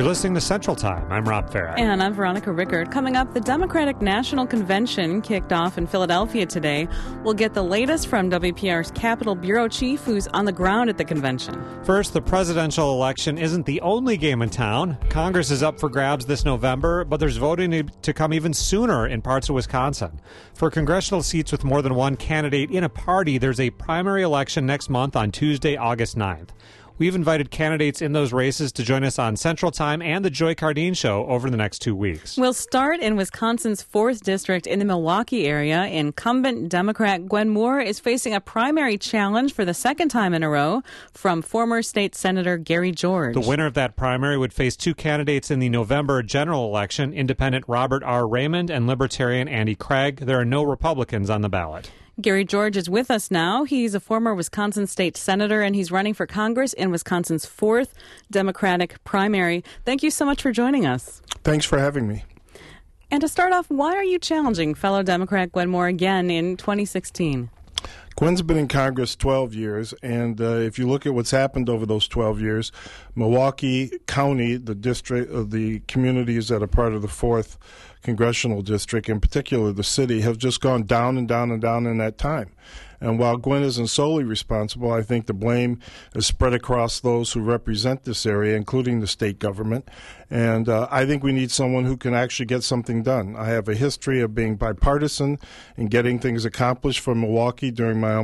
You're listening to Central Time. I'm Rob Farah. And I'm Veronica Rickard. Coming up, the Democratic National Convention kicked off in Philadelphia today. We'll get the latest from WPR's Capitol Bureau Chief, who's on the ground at the convention. First, the presidential election isn't the only game in town. Congress is up for grabs this November, but there's voting to come even sooner in parts of Wisconsin. For congressional seats with more than one candidate in a party, there's a primary election next month on Tuesday, August 9th. We've invited candidates in those races to join us on Central Time and the Joy Cardine Show over the next 2 weeks. We'll start in Wisconsin's 4th District in the Milwaukee area. Incumbent Democrat Gwen Moore is facing a primary challenge for the second time in a row from former state Senator Gary George. The winner of that primary would face two candidates in the November general election, Independent Robert R. Raymond and Libertarian Andy Craig. There are no Republicans on the ballot. Gary George is with us now. He's a former Wisconsin state senator, and he's running for Congress in Wisconsin's 4th Democratic primary. Thank you so much for joining us. Thanks for having me. And to start off, why are you challenging fellow Democrat Gwen Moore again in 2016? Gwen's been in Congress 12 years, and if you look at what's happened over those 12 years, Milwaukee County, the district of the communities that are part of the 4th Congressional District, in particular the city, have just gone down and down and down in that time. And while Gwen isn't solely responsible, I think the blame is spread across those who represent this area, including the state government. And I think we need someone who can actually get something done. I have a history of being bipartisan and getting things accomplished for Milwaukee during my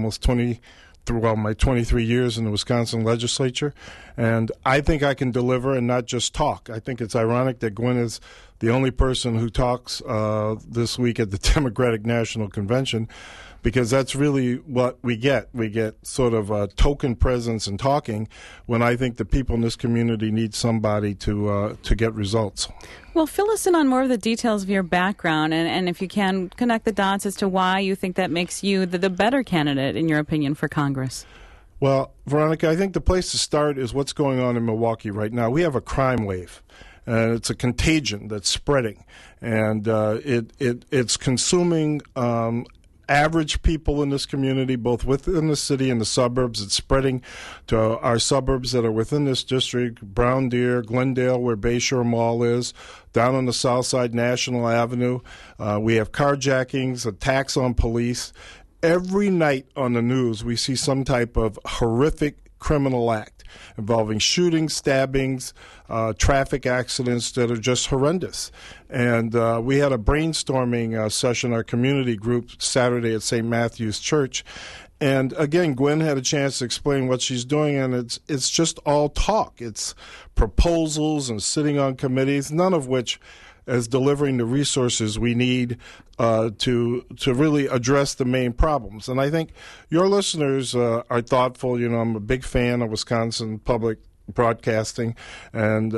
my 23 years in the Wisconsin legislature. And I think I can deliver and not just talk. I think it's ironic that Gwen is the only person who talks this week at the Democratic National Convention, because that's really what we get. We get sort of a token presence and talking when I think the people in this community need somebody to get results. Well, fill us in on more of the details of your background, and if you can, connect the dots as to why you think that makes you the better candidate, in your opinion, for Congress. Well, Veronica, I think the place to start is what's going on in Milwaukee right now. We have a crime wave. And it's a contagion that's spreading, and it's consuming average people in this community, both within the city and the suburbs. It's spreading to our suburbs that are within this district, Brown Deer, Glendale, where Bayshore Mall is, down on the south side, National Avenue. We have carjackings, attacks on police. Every night on the news, we see some type of horrific criminal act involving shootings, stabbings, traffic accidents that are just horrendous. And we had a brainstorming session, our community group, Saturday at St. Matthew's Church. And again, Gwen had a chance to explain what she's doing, and it's just all talk. It's proposals and sitting on committees, none of which is delivering the resources we need to really address the main problems. And I think your listeners are thoughtful. You know, I'm a big fan of Wisconsin public broadcasting, and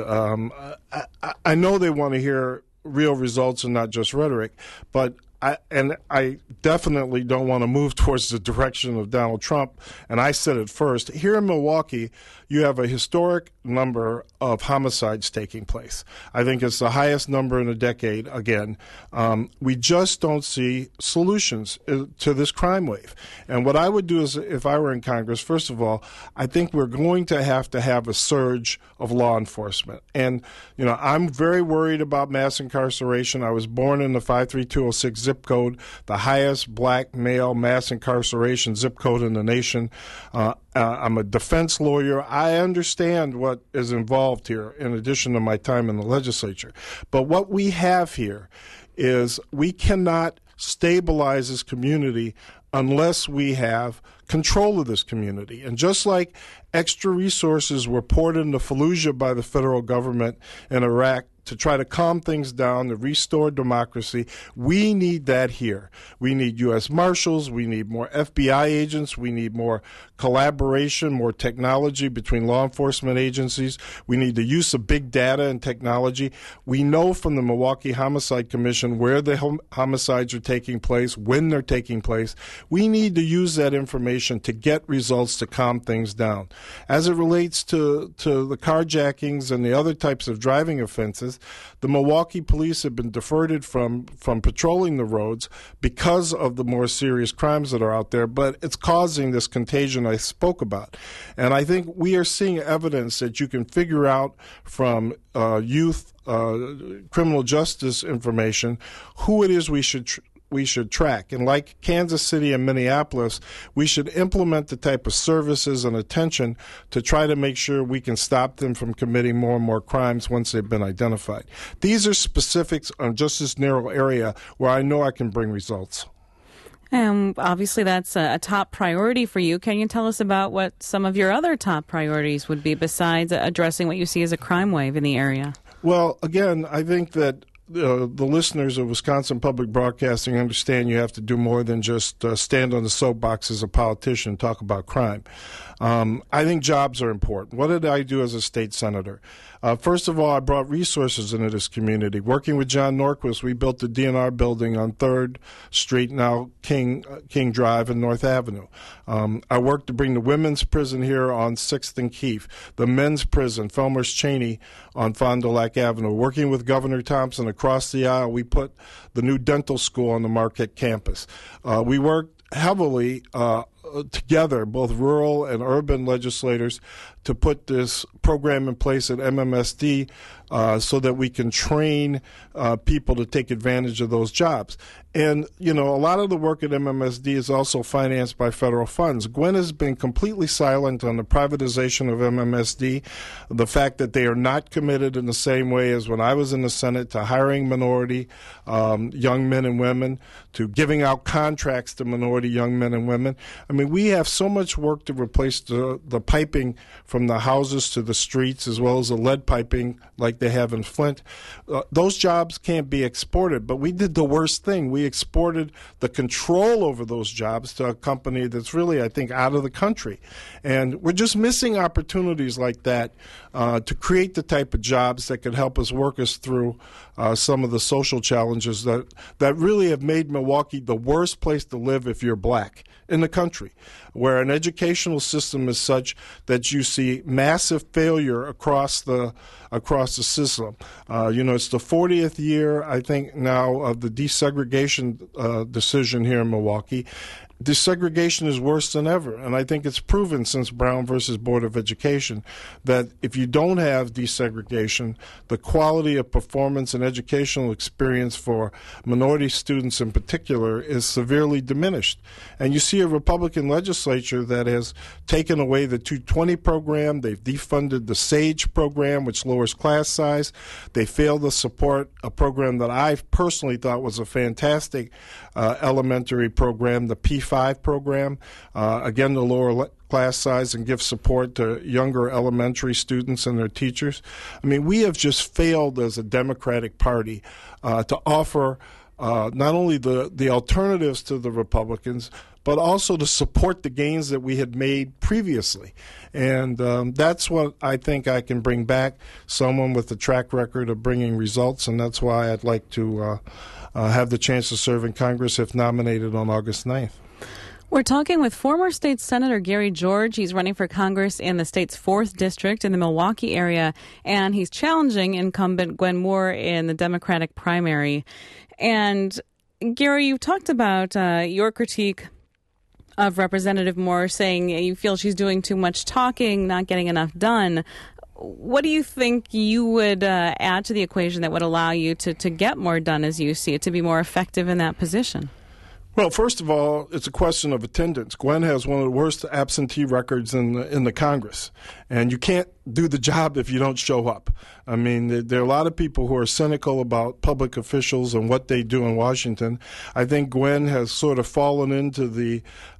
I know they want to hear real results and not just rhetoric, but I definitely don't want to move towards the direction of Donald Trump, and I said it first. Here in Milwaukee, you have a historic number of homicides taking place. I think it's the highest number in a decade, again. We just don't see solutions to this crime wave. And what I would do is, if I were in Congress, first of all, I think we're going to have a surge of law enforcement. And, you know, I'm very worried about mass incarceration. I was born in the 53206 zip code, the highest black male mass incarceration zip code in the nation. I'm a defense lawyer. I understand what is involved here in addition to my time in the legislature. But what we have here is we cannot stabilize this community unless we have control of this community. And just like extra resources were poured into Fallujah by the federal government in Iraq to try to calm things down, to restore democracy, we need that here. We need U.S. Marshals. We need more FBI agents. We need more collaboration, more technology between law enforcement agencies. We need the use of big data and technology. We know from the Milwaukee Homicide Commission where the homicides are taking place, when they're taking place. We need to use that information to get results to calm things down. As it relates to the carjackings and the other types of driving offenses, the Milwaukee police have been deferred from patrolling the roads because of the more serious crimes that are out there, but it's causing this contagion I spoke about. And I think we are seeing evidence that you can figure out from youth criminal justice information who it is we should track. And like Kansas City and Minneapolis, we should implement the type of services and attention to try to make sure we can stop them from committing more and more crimes once they've been identified. These are specifics on just this narrow area where I know I can bring results. Obviously, that's a top priority for you. Can you tell us about what some of your other top priorities would be besides addressing what you see as a crime wave in the area? Well, again, I think that the listeners of Wisconsin Public Broadcasting understand you have to do more than just stand on the soapbox as a politician and talk about crime. I think jobs are important. What did I do as a state senator? First of all, I brought resources into this community. Working with John Norquist, we built the DNR building on 3rd Street, now King Drive and North Avenue. I worked to bring the women's prison here on 6th and Keefe, the men's prison, Felmers Cheney, on Fond du Lac Avenue. Working with Governor Thompson across the aisle, we put the new dental school on the Marquette campus. We worked heavily together, both rural and urban legislators, to put this program in place at MMSD so that we can train people to take advantage of those jobs. And, a lot of the work at MMSD is also financed by federal funds. Gwen has been completely silent on the privatization of MMSD, the fact that they are not committed in the same way as when I was in the Senate to hiring minority young men and women, to giving out contracts to minority young men and women. I mean, we have so much work to replace the piping from the houses to the streets, as well as the lead piping like they have in Flint. Those jobs can't be exported, but we did the worst thing. We exported the control over those jobs to a company that's really, I think, out of the country. And we're just missing opportunities like that to create the type of jobs that could help us work us through some of the social challenges that really have made Milwaukee the worst place to live if you're black in the country, where an educational system is such that you see massive failure across the system. It's the 40th year, I think, now of the desegregation decision here in Milwaukee. Desegregation is worse than ever, and I think it's proven since Brown versus Board of Education that if you don't have desegregation, the quality of performance and educational experience for minority students in particular is severely diminished. And you see a Republican legislature that has taken away the 220 program, they've defunded the SAGE program, which lowers class size, they failed to support a program that I personally thought was a fantastic elementary program, the P5 program, again, to lower class size and give support to younger elementary students and their teachers. I mean, we have just failed as a Democratic Party to offer not only the alternatives to the Republicans, but also to support the gains that we had made previously. And that's what I think I can bring back, someone with a track record of bringing results, and that's why I'd like to have the chance to serve in Congress if nominated on August 9th. We're talking with former state Senator Gary George. He's running for Congress in the state's 4th district in the Milwaukee area, and he's challenging incumbent Gwen Moore in the Democratic primary. And Gary, you talked about your critique of Representative Moore, saying you feel she's doing too much talking, not getting enough done. What do you think you would add to the equation that would allow you to get more done as you see it, to be more effective in that position? Well, first of all, it's a question of attendance. Gwen has one of the worst absentee records in the Congress, and you can't do the job if you don't show up. I mean, there are a lot of people who are cynical about public officials and what they do in Washington. I think Gwen has sort of fallen into the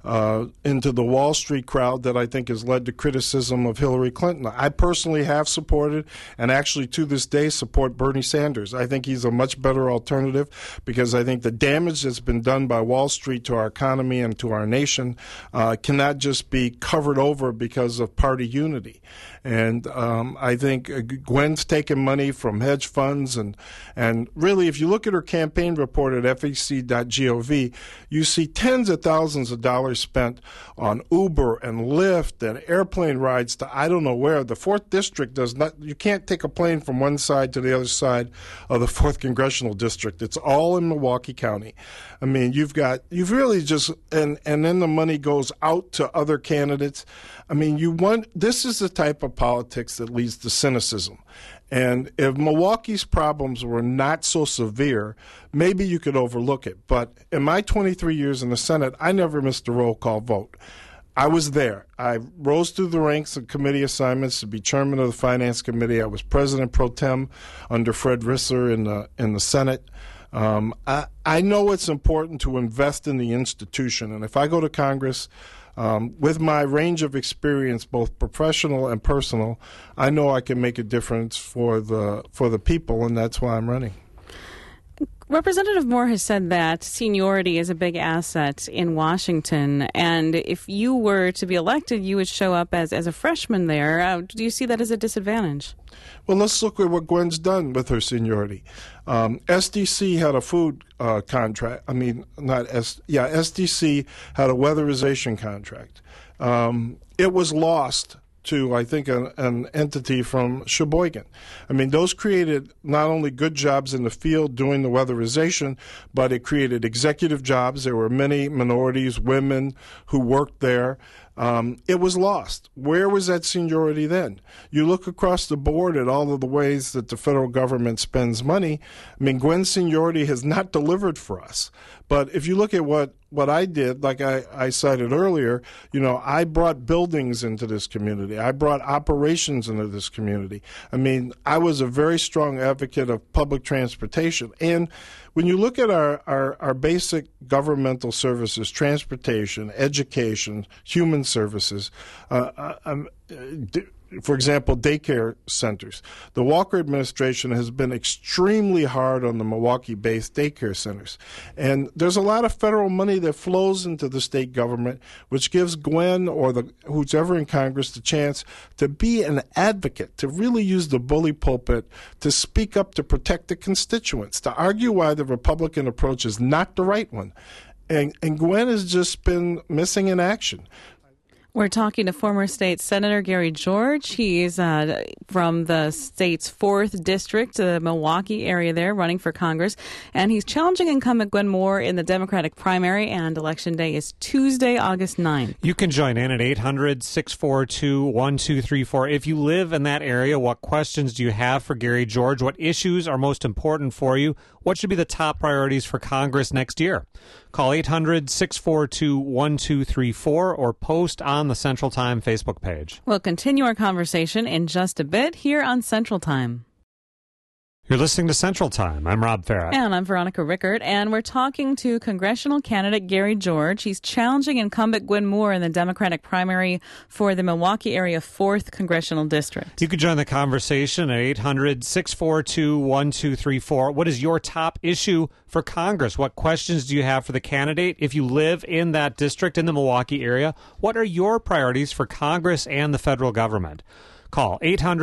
Wall Street crowd that I think has led to criticism of Hillary Clinton. I personally have supported, and actually to this day support, Bernie Sanders. I think he's a much better alternative because I think the damage that's been done by Wall Street to our economy and to our nation cannot just be covered over because of party unity. And I think Gwen's taken money from hedge funds. And really, if you look at her campaign report at fec.gov, you see tens of thousands of dollars spent on Uber and Lyft and airplane rides to I don't know where. The 4th District does not, you can't take a plane from one side to the other side of the 4th Congressional District. It's all in Milwaukee County. I mean, you've really just, and then the money goes out to other candidates. I mean, this is the type of politics that leads to cynicism. And if Milwaukee's problems were not so severe, maybe you could overlook it. But in my 23 years in the Senate, I never missed a roll call vote. I was there. I rose through the ranks of committee assignments to be chairman of the Finance Committee. I was president pro tem under Fred Risser in the Senate. I know it's important to invest in the institution, and if I go to Congress with my range of experience, both professional and personal, I know I can make a difference for the people, and that's why I'm running. Representative Moore has said that seniority is a big asset in Washington, and if you were to be elected, you would show up as a freshman there. Do you see that as a disadvantage? Well, let's look at what Gwen's done with her seniority. SDC had a food contract. SDC had a weatherization contract. It was lost to, I think, an entity from Sheboygan. I mean, those created not only good jobs in the field doing the weatherization, but it created executive jobs. There were many minorities, women who worked there. It was lost. Where was that seniority then? You look across the board at all of the ways that the federal government spends money. I mean, Gwen's seniority has not delivered for us. But if you look at what I did, like I cited earlier, I brought buildings into this community. I brought operations into this community. I mean, I was a very strong advocate of public transportation. And when you look at our basic governmental services, transportation, education, human services, for example, daycare centers. The Walker administration has been extremely hard on the Milwaukee-based daycare centers. And there's a lot of federal money that flows into the state government, which gives Gwen or who's ever in Congress the chance to be an advocate, to really use the bully pulpit, to speak up, to protect the constituents, to argue why the Republican approach is not the right one. And Gwen has just been missing in action. We're talking to former state Senator Gary George. He's from the state's 4th district, the Milwaukee area there, running for Congress. And he's challenging incumbent Gwen Moore in the Democratic primary, and Election Day is Tuesday, August 9th. You can join in at 800-642-1234. If you live in that area, what questions do you have for Gary George? What issues are most important for you? What should be the top priorities for Congress next year? Call 800-642-1234 or post on the Central Time Facebook page. We'll continue our conversation in just a bit here on Central Time. You're listening to Central Time. I'm Rob Farrett. And I'm Veronica Rickert, and we're talking to congressional candidate Gary George. He's challenging incumbent Gwen Moore in the Democratic primary for the Milwaukee area 4th Congressional District. You can join the conversation at 800-642-1234. What is your top issue for Congress? What questions do you have for the candidate? If you live in that district in the Milwaukee area, what are your priorities for Congress and the federal government? Call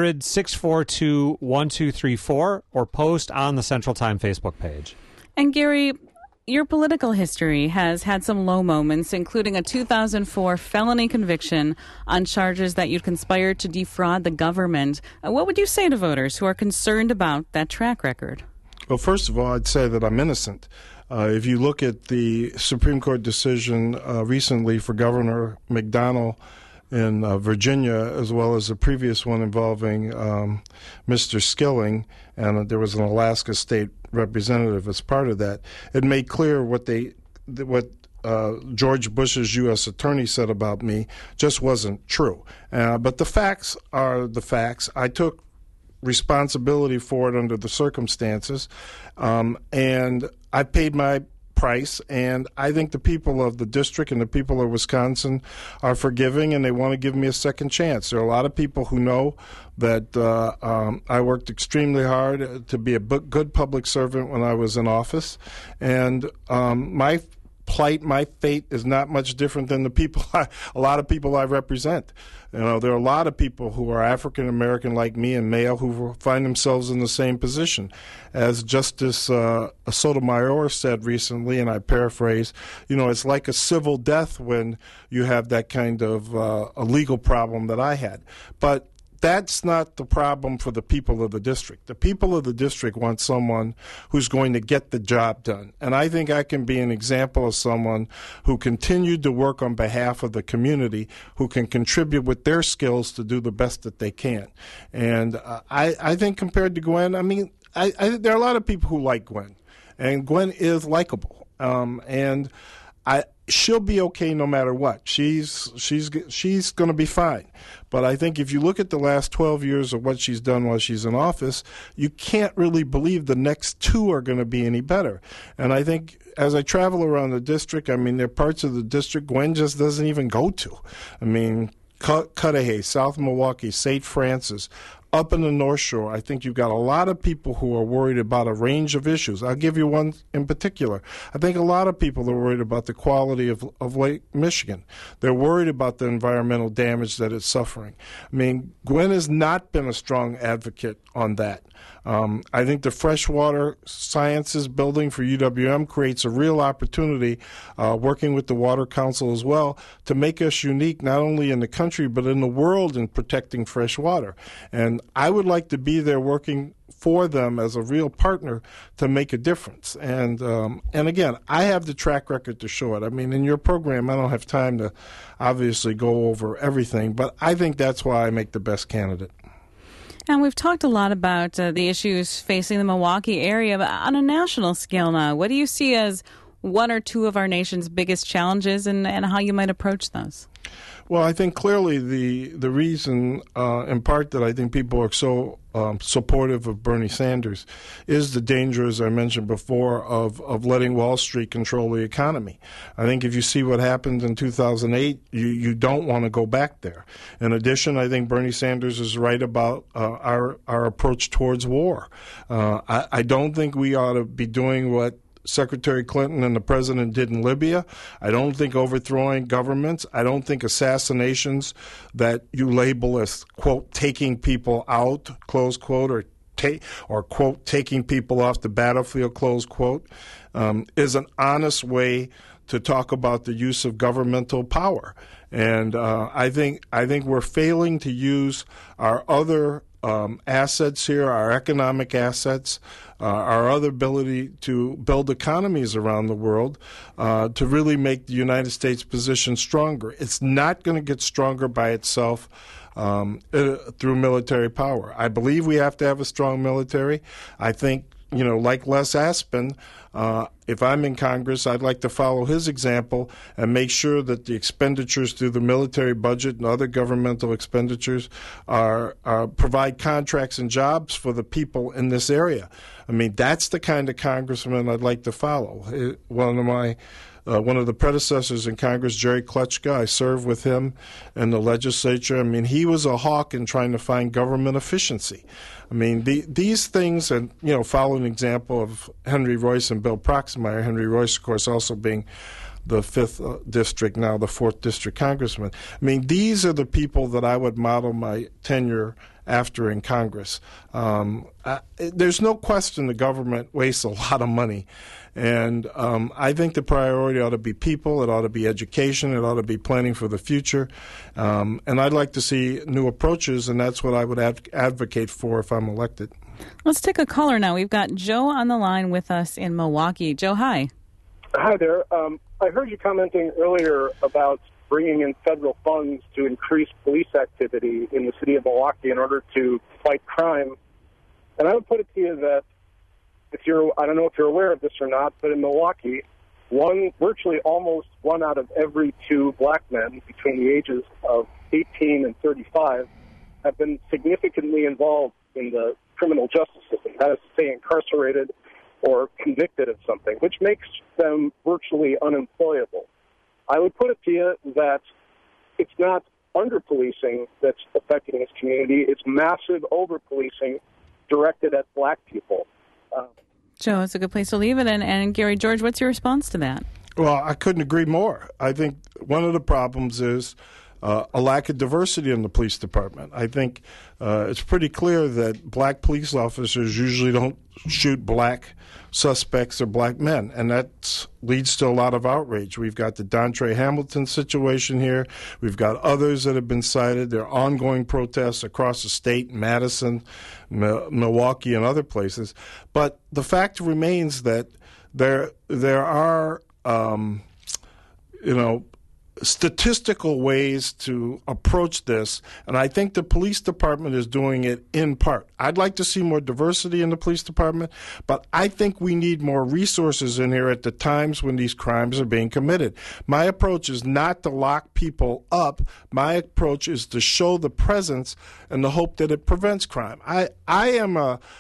800-642-1234 or post on the Central Time Facebook page. And Gary, your political history has had some low moments, including a 2004 felony conviction on charges that you'd conspired to defraud the government. What would you say to voters who are concerned about that track record? Well, first of all, I'd say that I'm innocent. If you look at the Supreme Court decision recently for Governor McDonnell in Virginia, as well as the previous one involving Mr. Skilling, and there was an Alaska state representative as part of that, it made clear what George Bush's U.S. attorney said about me just wasn't true. But the facts are the facts. I took responsibility for it under the circumstances, and I paid my price, and I think the people of the district and the people of Wisconsin are forgiving, and they want to give me a second chance. There are a lot of people who know that I worked extremely hard to be a good public servant when I was in office, and my plight, my fate is not much different than a lot of people I represent. You know, there are a lot of people who are African American like me and male who find themselves in the same position. As Justice Sotomayor said recently, and I paraphrase, you know, it's like a civil death when you have that kind of a legal problem that I had. But that's not the problem for the people of the district. The people of the district want someone who's going to get the job done. And I think I can be an example of someone who continued to work on behalf of the community, who can contribute with their skills to do the best that they can. And I think compared to Gwen, I mean, there are a lot of people who like Gwen. And Gwen is likable. She'll be okay no matter what. She's going to be fine. But I think if you look at the last 12 years of what she's done while she's in office, you can't really believe the next 2 are going to be any better. And I think as I travel around the district, I mean, there are parts of the district Gwen just doesn't even go to. I mean, Cudahy, South Milwaukee, St. Francis, up in the North Shore, I think you've got a lot of people who are worried about a range of issues. I'll give you one in particular. I think a lot of people are worried about the quality of Lake Michigan. They're worried about the environmental damage that it's suffering. I mean, Gwen has not been a strong advocate on that. I think the freshwater sciences building for UWM creates a real opportunity, working with the Water Council as well, to make us unique not only in the country but in the world in protecting fresh water. And I would like to be there working for them as a real partner to make a difference. And again, I have the track record to show it. I mean, in your program, I don't have time to obviously go over everything, but I think that's why I make the best candidate. And we've talked a lot about the issues facing the Milwaukee area, but on a national scale now, what do you see as 1 or 2 of our nation's biggest challenges and how you might approach those? Well, I think clearly the reason, in part, that I think people are so supportive of Bernie Sanders is the danger, as I mentioned before, of letting Wall Street control the economy. I think if you see what happened in 2008, you don't want to go back there. In addition, I think Bernie Sanders is right about our approach towards war. I don't think we ought to be doing what Secretary Clinton and the president did in Libya. I don't think overthrowing governments. I don't think assassinations that you label as, quote, taking people out, close quote, or quote, taking people off the battlefield, close quote, is an honest way to talk about the use of governmental power. And I think we're failing to use our other assets here, our economic assets, our other ability to build economies around the world to really make the United States position stronger. It's not going to get stronger by itself through military power. I believe we have to have a strong military. I think, you know, like Les Aspin, if I'm in Congress, I'd like to follow his example and make sure that the expenditures through the military budget and other governmental expenditures provide contracts and jobs for the people in this area. I mean, that's the kind of congressman I'd like to follow. One of the predecessors in Congress, Jerry Kletchka, I served with him in the legislature. I mean, he was a hawk in trying to find government efficiency. I mean, these things, and, you know, follow an example of Henry Royce and Bill Proxmire. Henry Royce, of course, also being the 5th district, now the 4th district congressman. I mean, these are the people that I would model my tenure after in Congress. There's no question the government wastes a lot of money. And I think the priority ought to be people, it ought to be education, it ought to be planning for the future. And I'd like to see new approaches, and that's what I would advocate for if I'm elected. Let's take a caller now. We've got Joe on the line with us in Milwaukee. Joe, hi. Hi there. I heard you commenting earlier about bringing in federal funds to increase police activity in the city of Milwaukee in order to fight crime. And I would put it to you that I don't know if you're aware of this or not, but in Milwaukee, virtually almost 1 out of every 2 black men between the ages of 18 and 35 have been significantly involved in the criminal justice system, that is to say incarcerated or convicted of something, which makes them virtually unemployable. I would put it to you that it's not under-policing that's affecting this community. It's massive over-policing directed at black people. Joe, it's a good place to leave it. And Gary George, what's your response to that? Well, I couldn't agree more. I think one of the problems is a lack of diversity in the police department. I think it's pretty clear that black police officers usually don't shoot black suspects or black men, and that leads to a lot of outrage. We've got the Dontre Hamilton situation here. We've got others that have been cited. There are ongoing protests across the state, Madison, Milwaukee, and other places. But the fact remains that there are statistical ways to approach this, and I think the police department is doing it in part. I'd like to see more diversity in the police department, but I think we need more resources in here at the times when these crimes are being committed. My approach is not to lock people up. My approach is to show the presence and the hope that it prevents crime. I am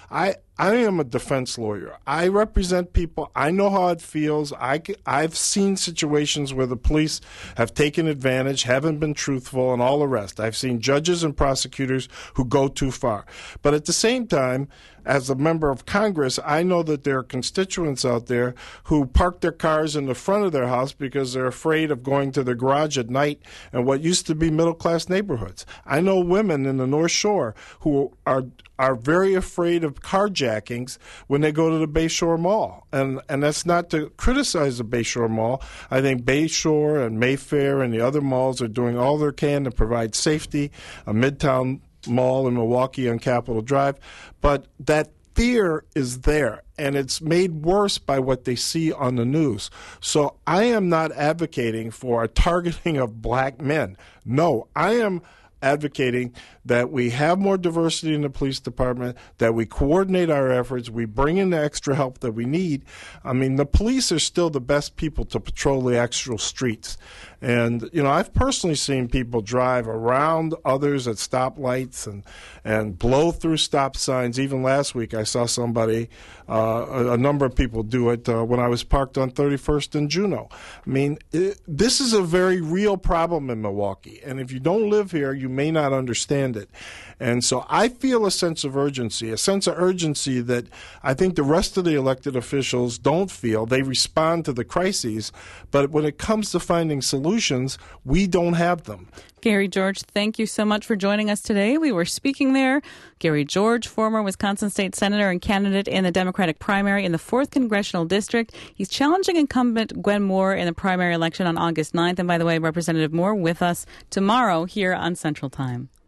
a defense lawyer. I represent people. I know how it feels. I've seen situations where the police have taken advantage, haven't been truthful, and all the rest. I've seen judges and prosecutors who go too far. But at the same time, as a member of Congress, I know that there are constituents out there who park their cars in the front of their house because they're afraid of going to the garage at night in what used to be middle-class neighborhoods. I know women in the North Shore who are very afraid of carjackings when they go to the Bayshore Mall. And that's not to criticize the Bayshore Mall. I think Bayshore and Mayfair and the other malls are doing all they can to provide safety, a Midtown Mall in Milwaukee on Capitol Drive, but that fear is there, and it's made worse by what they see on the news. So I am not advocating for a targeting of black men. No, I am advocating that we have more diversity in the police department, that we coordinate our efforts, we bring in the extra help that we need. I mean, the police are still the best people to patrol the actual streets. And, I've personally seen people drive around others at stoplights and blow through stop signs. Even last week I saw somebody, a number of people do it when I was parked on 31st and Juneau. I mean, this is a very real problem in Milwaukee. And if you don't live here, you may not understand it. And so I feel a sense of urgency that I think the rest of the elected officials don't feel. They respond to the crises, but when it comes to finding solutions, we don't have them. Gary George, thank you so much for joining us today. We were speaking there. Gary George, former Wisconsin State Senator and candidate in the Democratic primary in the 4th Congressional District. He's challenging incumbent Gwen Moore in the primary election on August 9th. And by the way, Representative Moore with us tomorrow here on Central Time.